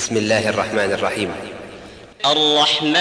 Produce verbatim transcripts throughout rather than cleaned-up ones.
بسم الله الرحمن الرحيم. الرحمن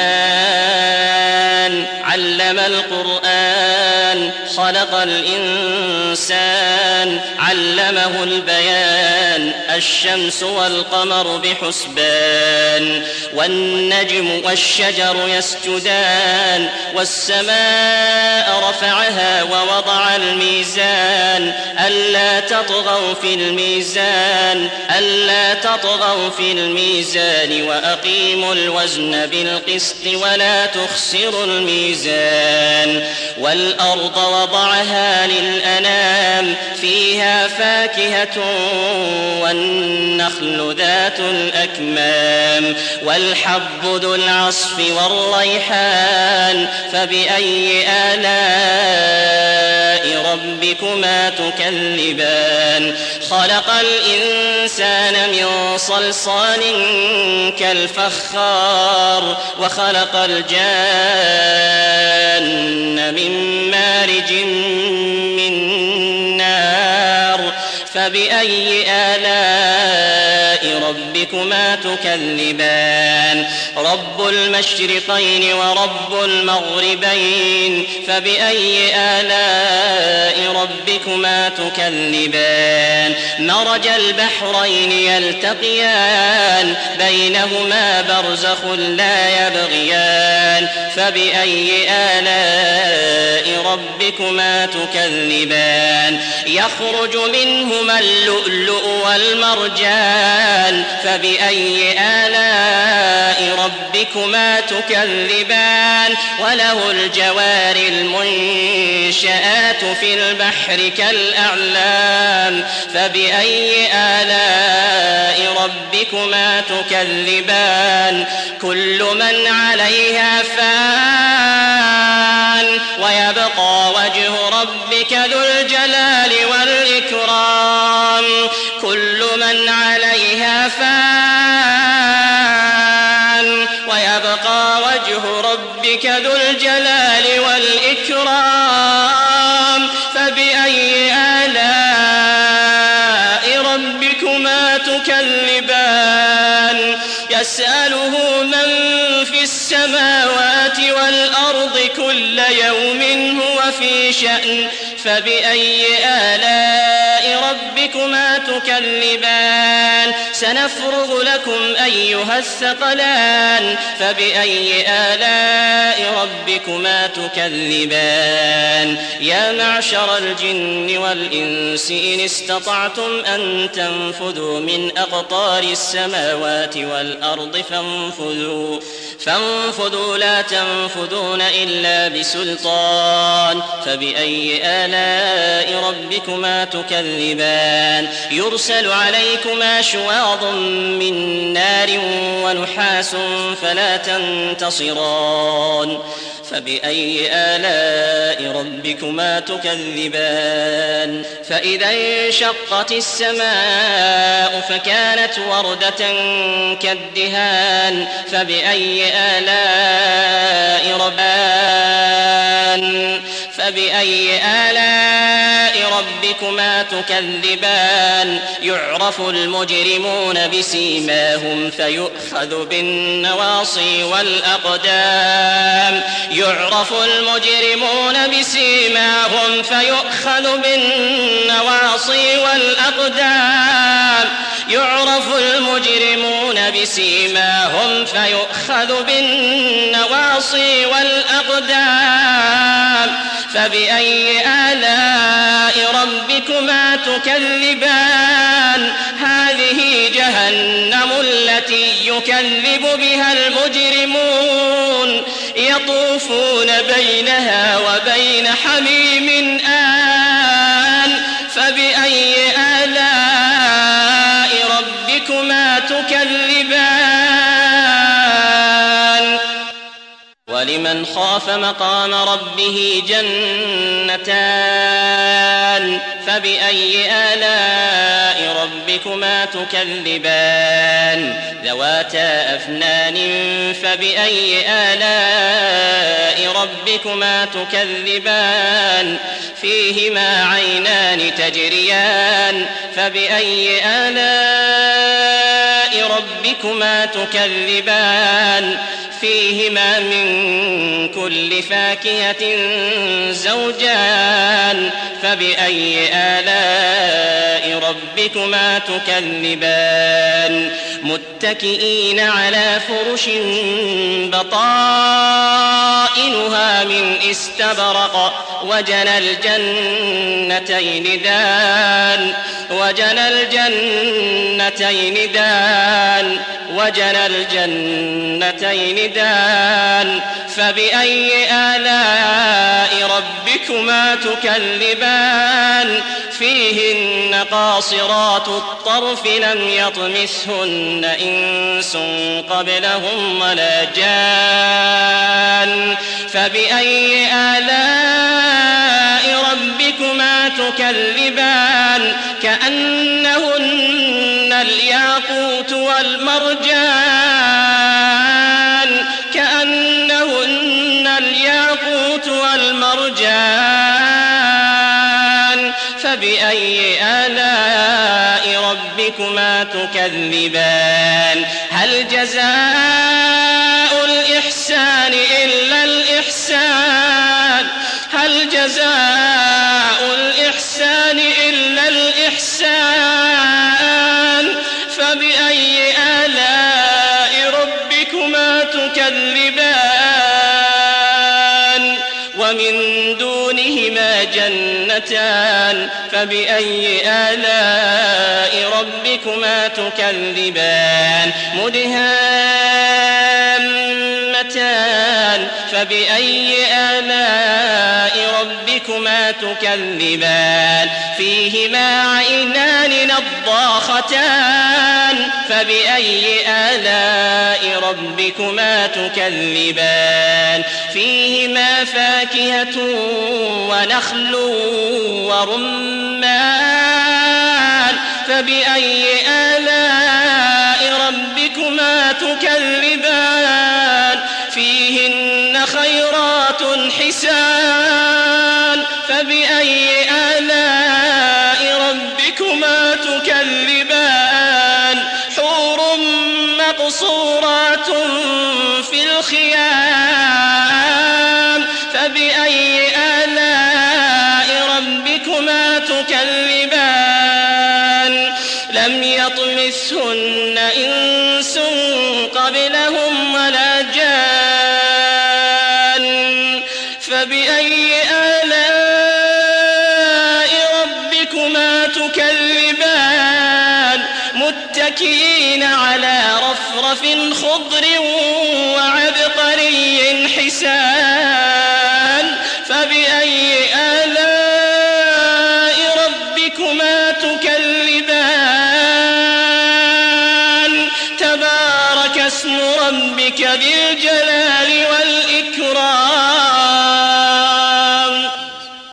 علم القرآن خلق الإنسان علمه البيان الشمس والقمر بحسبان والنجم والشجر يسجدان والسماء رفعها ووضع الميزان ألا تطغوا في الميزان ألا تطغوا في الميزان وأقيموا الوزن بالقسط ولا تخسروا الميزان والأرض وضعها للأنام فيها فاكهة والنخل ذات الأكمام والحب ذو العصف والريحان فبأي آلاء ربكما تكذبان خلق الإنسان من صلصال كالفخار وخلق الجان من مارج من نار فبأي آلاء ربكما تكذبان رب المشرقين ورب المغربين فبأي آلاء ربكما تكذبان مرج البحرين يلتقيان بينهما برزخ لا يبغيان فبأي آلاء ربكما تكذبان يخرج منهما اللؤلؤ والمرجان فبأي آلاء ربكما تكذبان وله الجوار المنشآت في البحر كالأعلام فبأي آلاء ربكما تكذبان كل من عليها فان ويبقى وجه ربك ذو الجلال والإكرام كل من عليها فان ويبقى وجه ربك ذو الجلال والإكرام فبأي آلاء ربكما تكذبان يسأله من في السماوات والأرض كل يوم هو في شأن فبأي آلاء ربكما تكذبان سنفرغ لكم أيها الثقلان فبأي آلاء ربكما تكذبان يا معشر الجن والإنس إن استطعتم أن تنفذوا من أقطار السماوات والأرض فانفذوا فانفذوا لا تنفذون إلا بسلطان فبأي آلاء ربكما تكذبان يرسل عليكما شواظ من نار ونحاس فلا تنتصران فبأي آلاء ربكما تكذبان فإذا انشقت السماء فكانت وردة كالدهان فبأي آلاء ربان فبأي آلاء ربكما تكذبان يعرف المجرمون بسيماهم فيؤخذ بالنواصي والأقدام يعرف المجرمون بسيماهم فيؤخذ بالنواصي والأقدام يعرف المجرمون بسيماهم فيؤخذ بالنواصي والأقدام فبأي آلاء ربكما تكذبان هذه جهنم التي يكذب بها المجرمون يطوفون بينها وبين حميم آن فبأي آلاء ربكما تكذبان ولمن خاف مقام ربه جنتان فبأي آلاء ربكما تكذبان ذواتا أفنان فبأي آلاء ربكما تكذبان فيهما عينان تجريان فبأي آلاء ربكما ربكما تكذبان فيهما من كل فاكهة زوجان فبأي آلاء ربكما تكذبان متكئين على فرش بطائنها من استبرق وجنى الجنتين دان وجنى الجنتين دان وجنى الجنتين دان فبأي آلاء ربكما تكذبان فيهن قاصرات الطرف لم يطمثهن إنس قبلهم ولا جان فبأي آلاء ربكما تكذبان كأنهن الياقوت والمرجان كأنهن الياقوت والمرجان فبأي آلاء ربكما تكذبان هل جزاء الإحسان إلا الإحسان هل جزاء الإحسان إلا الإحسان فبأي آلاء ربكما تكذبان ومن دونهما جنتان فبأي آلاء ربكما تكذبان مدهامتان فبأي آلاء ربكما تكذبان فيهما عينان نضاختان فبأي آلاء ربكما تكذبان فيهما فاكهة ونخل ورمان فبأي آلاء ربكما تكذبان فيهن خيرات حسان فبأي آلاء ربكما تكذبان حور مقصورات في الخيام فبأي آلاء ربكما تكذبان لم يطمثهن إنس قبلهم ولا جان فبأي آلاء ربكما تكذبان متكئين على رفرف خضر وعبقري حسان فبأي آلاء ربكما تكذبان تبارك اسم ربك ذي الجلال والإكرام